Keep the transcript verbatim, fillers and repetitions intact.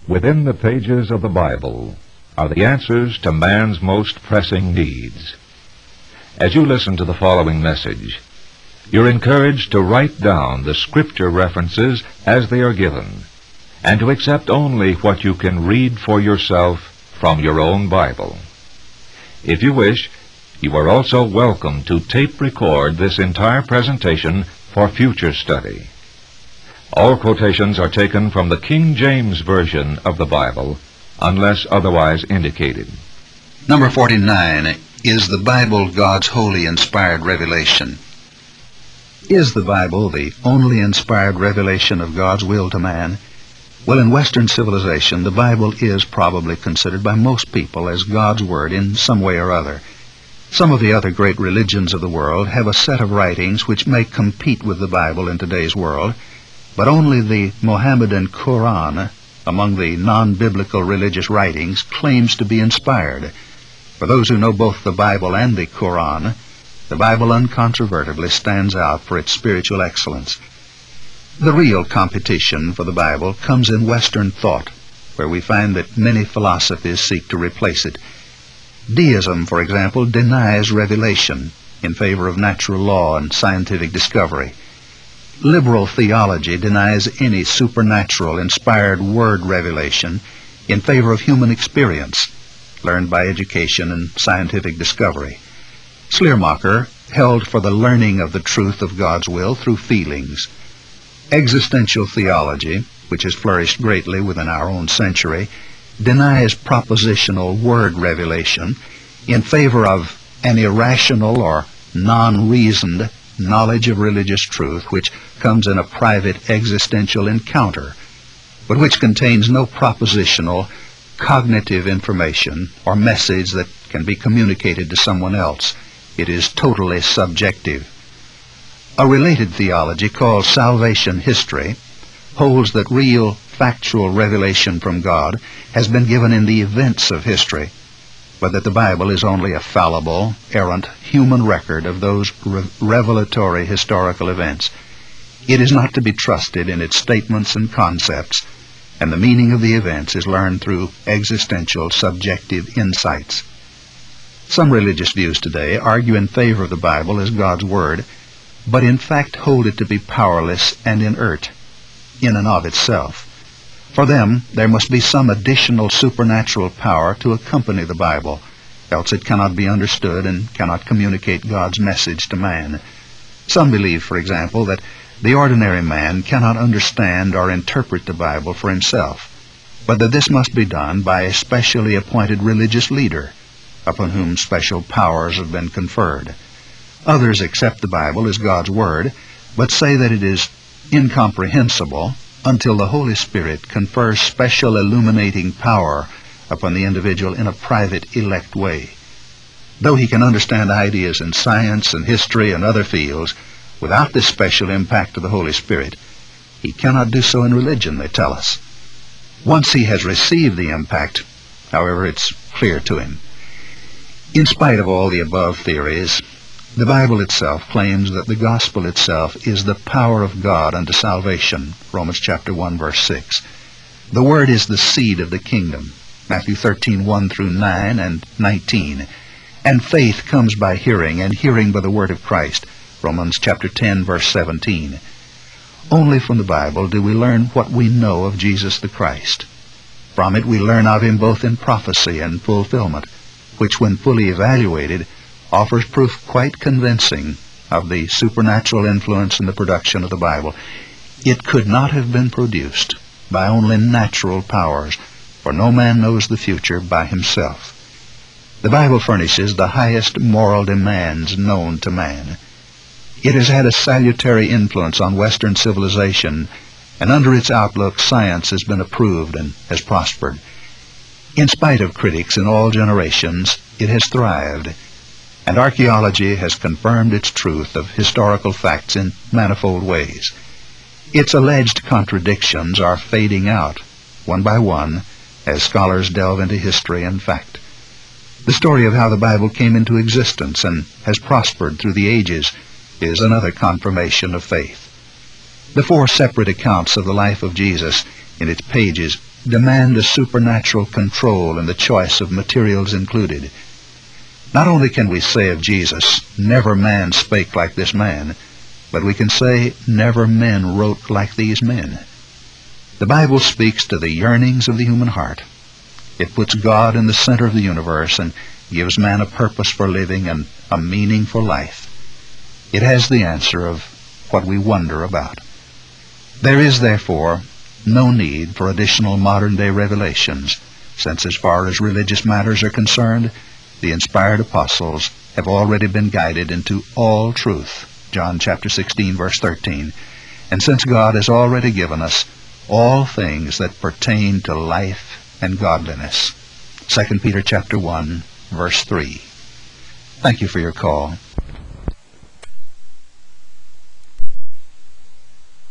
Within the pages of the Bible are the answers to man's most pressing needs. As you listen to the following message, you're encouraged to write down the Scripture references as they are given, and to accept only what you can read for yourself from your own Bible. If you wish, you are also welcome to tape record this entire presentation for future study. All quotations are taken from the King James Version of the Bible, unless otherwise indicated. Number forty-nine, is the Bible God's holy inspired revelation? Is the Bible the only inspired revelation of God's will to man? Well, in Western civilization, the Bible is probably considered by most people as God's Word in some way or other. Some of the other great religions of the world have a set of writings which may compete with the Bible in today's world, but only the Mohammedan Quran, among the non-biblical religious writings, claims to be inspired. For those who know both the Bible and the Quran, the Bible uncontrovertibly stands out for its spiritual excellence. The real competition for the Bible comes in Western thought, where we find that many philosophies seek to replace it. Deism, for example, denies revelation in favor of natural law and scientific discovery. Liberal theology denies any supernatural, inspired word revelation in favor of human experience, learned by education and scientific discovery. Schleiermacher held for the learning of the truth of God's will through feelings. Existential theology, which has flourished greatly within our own century, denies propositional word revelation in favor of an irrational or non-reasoned knowledge of religious truth which comes in a private existential encounter, but which contains no propositional, cognitive information or message that can be communicated to someone else. It is totally subjective. A related theology called salvation history holds that real, factual revelation from God has been given in the events of history, but that the Bible is only a fallible, errant, human record of those re revelatory historical events. It is not to be trusted in its statements and concepts, and the meaning of the events is learned through existential, subjective insights. Some religious views today argue in favor of the Bible as God's Word, but in fact hold it to be powerless and inert in and of itself. For them, there must be some additional supernatural power to accompany the Bible, else it cannot be understood and cannot communicate God's message to man. Some believe, for example, that the ordinary man cannot understand or interpret the Bible for himself, but that this must be done by a specially appointed religious leader, upon whom special powers have been conferred. Others accept the Bible as God's Word, but say that it is incomprehensible until the Holy Spirit confers special illuminating power upon the individual in a private, elect way. Though he can understand ideas in science and history and other fields without this special impact of the Holy Spirit, he cannot do so in religion, they tell us. Once he has received the impact, however, it's clear to him. In spite of all the above theories, the Bible itself claims that the gospel itself is the power of God unto salvation, Romans chapter one, verse six. The Word is the seed of the kingdom, Matthew thirteen, one through nine and nineteen. And faith comes by hearing, and hearing by the word of Christ, Romans chapter ten, verse seventeen. Only from the Bible do we learn what we know of Jesus the Christ. From it we learn of him both in prophecy and fulfillment, which when fully evaluated offers proof quite convincing of the supernatural influence in the production of the Bible. It could not have been produced by only natural powers, for no man knows the future by himself. The Bible furnishes the highest moral demands known to man. It has had a salutary influence on Western civilization, and under its outlook science has been approved and has prospered. In spite of critics in all generations, it has thrived, and archaeology has confirmed its truth of historical facts in manifold ways. Its alleged contradictions are fading out, one by one, as scholars delve into history and fact. The story of how the Bible came into existence and has prospered through the ages is another confirmation of faith. The four separate accounts of the life of Jesus in its pages demand a supernatural control in the choice of materials included. Not only can we say of Jesus, "Never man spake like this man," but we can say, "Never men wrote like these men." The Bible speaks to the yearnings of the human heart. It puts God in the center of the universe and gives man a purpose for living and a meaning for life. It has the answer of what we wonder about. There is, therefore, no need for additional modern-day revelations, since as far as religious matters are concerned, the inspired apostles have already been guided into all truth, John chapter sixteen, verse thirteen, and since God has already given us all things that pertain to life and godliness, Second Peter chapter one, verse three. Thank you for your call.